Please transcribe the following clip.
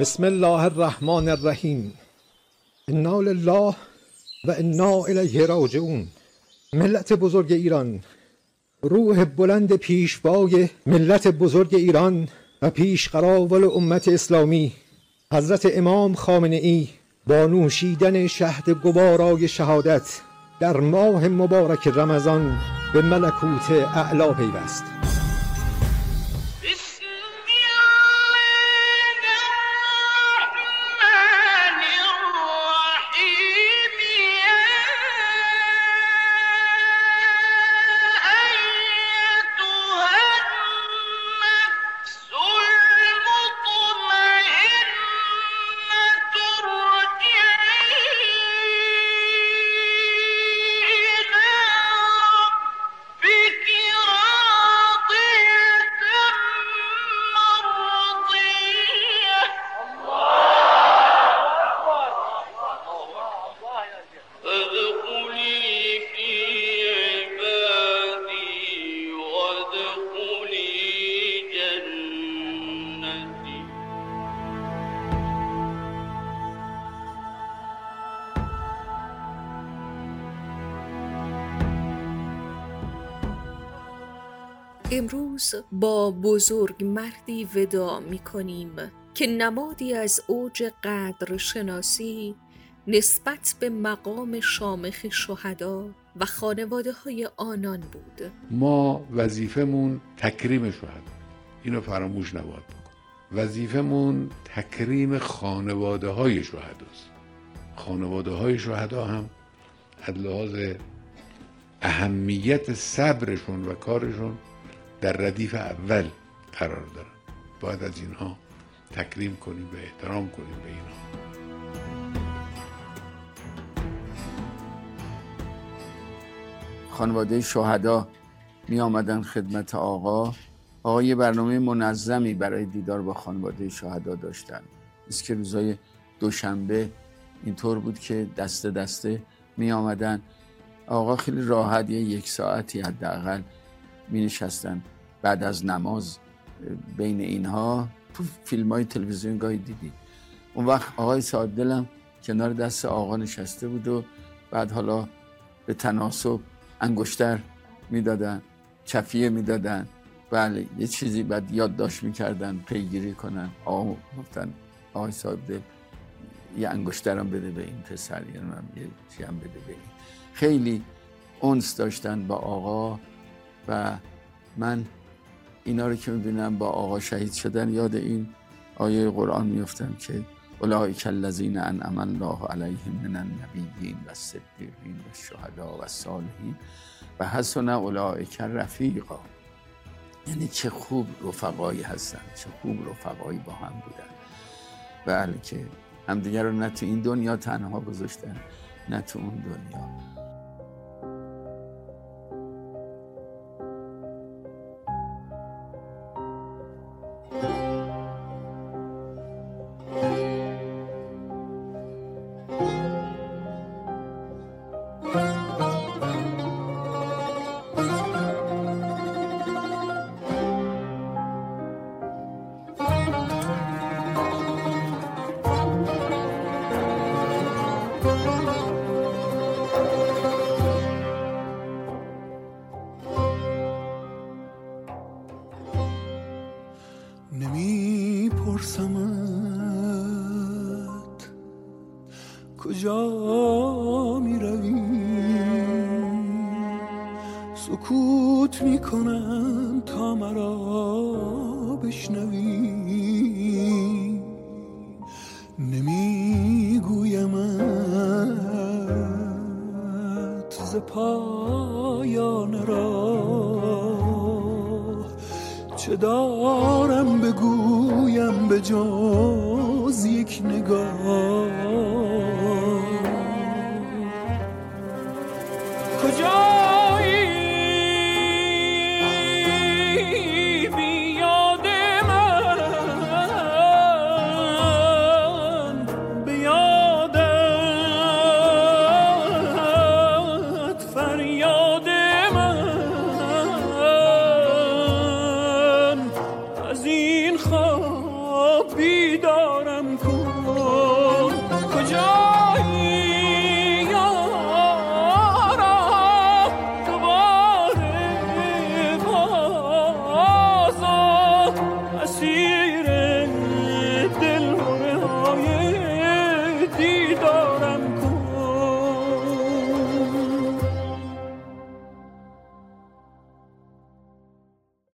بسم الله الرحمن الرحیم. انا لله و انا الیه راجعون. ملت بزرگ ایران، روح بلند پیشوای ملت بزرگ ایران و پیشقراول امت اسلامی حضرت امام خامنه ای با نوشیدن شهد گوارای شهادت در ماه مبارک رمضان به ملکوت اعلی پیوست. امروز با بزرگ مردی وداع می کنیم که نمادی از اوج قدر شناسی نسبت به مقام شامخ شهدا و خانواده های آنان بود. ما وظیفمون تکریم شهدا، اینو فراموش نباید بکن. وظیفمون تکریم خانواده های شهداست. خانواده های شهدا هم از لحاظ اهمیت صبرشون و کارشون در ردیف اول قرار دارن. باید از اینها تکریم کنیم و احترام کنیم به اینها. خانواده شهدا می آمدن خدمت آقا یه برنامه منظمی برای دیدار با خانواده شهدا داشتن. است که روزای دوشنبه اینطور بود که دسته دسته می آمدن. آقا خیلی راحت یک ساعتی حداقل می نشستن. بعد از نماز بین اینها تو فیلم های تلویزیون گاهی دیدی. اون وقت آقای سعاددلم کنار دست آقا نشسته بود و بعد حالا به تناسب انگشتر میدادن، چفیه میدادن، بله یه چیزی بعد یادداشت میکردن پیگیری کنن. آقا گفتن آقای سعاددل یه انگشترم بده به این پسر، یعنی من یه چی هم بده به این. خیلی انس داشتن با آقا و من اینا رو که میبینم با آقا شهید شدن یاد این آیه قرآن میفتم که اولئک الذین انعم الله علیهم من النبیین و الصدیقین و الشهداء و الصالحین و حسن اولئک رفیقا. یعنی چه خوب رفقایی هستن، چه خوب رفقایی با هم بودن. بله که همدیگر رو نه تو این دنیا تنها گذاشتن نه تو اون دنیا. نمی‌پرسمت کجا می‌روی، سکوت می‌کنم تا مرا بشنوی. نمی‌گویمت ز پایان راه، چه دارم بگویم به جز یک نگاه. کجایی بی یاد من، به یادت فریاد من، از این خواب بیدار